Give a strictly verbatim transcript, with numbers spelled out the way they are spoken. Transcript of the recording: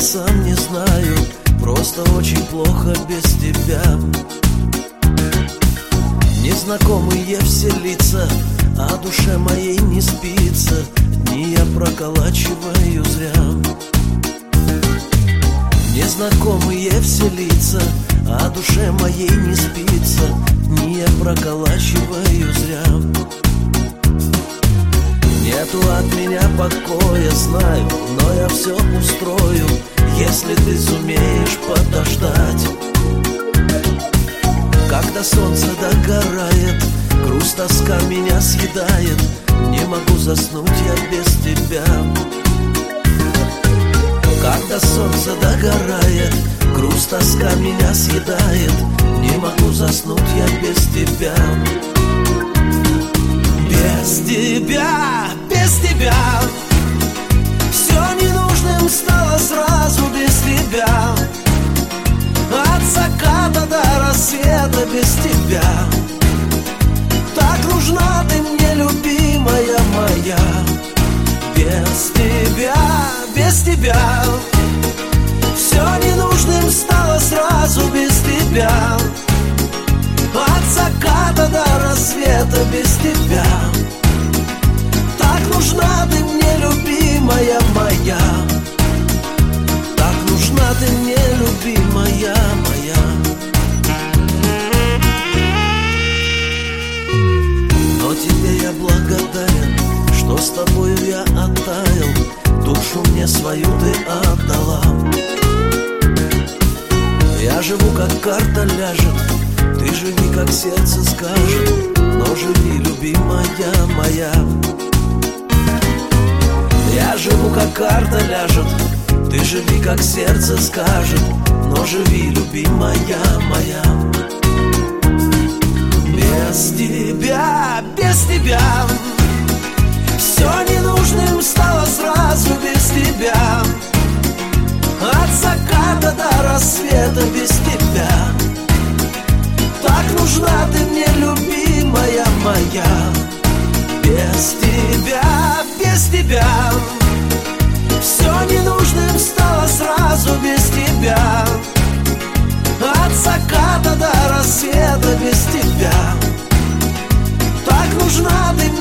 сам не знаю, просто очень плохо без тебя. Незнакомые все лица, а душе моей не спится, дни я проколачиваю зря. Незнакомые все лица, а душе моей не спится, дни я проколачиваю зря. Нету от меня покоя, знаю, но я все устрою, если ты сумеешь подождать. Когда солнце догорает, грусть, тоска меня съедает, не могу заснуть я без тебя. Когда солнце догорает, грусть, тоска меня съедает, не могу заснуть я без тебя. Без тебя, без тебя все ненужным стало сразу без тебя. От заката до рассвета без тебя. Так нужна ты мне, любимая моя. Без тебя, без тебя все ненужным стало сразу без тебя. От заката до рассвета без тебя. Так нужна ты мне, любимая моя. Так нужна ты мне, любимая моя. Но тебе я благодарен, что с тобою я оттаял, душу мне свою ты отдала. Я живу, как карта ляжет, ты живи, как сердце скажет, но живи, любимая моя. Я живу, как карта ляжет, ты живи, как сердце скажет, но живи, любимая моя. Без тебя, без тебя все ненужным стало сразу без тебя. От заката до рассвета без тебя. Так нужна ты мне, любимая моя. Без тебя, без тебя все ненужным стало сразу без тебя. От заката до рассвета без тебя. Так нужна ты мне,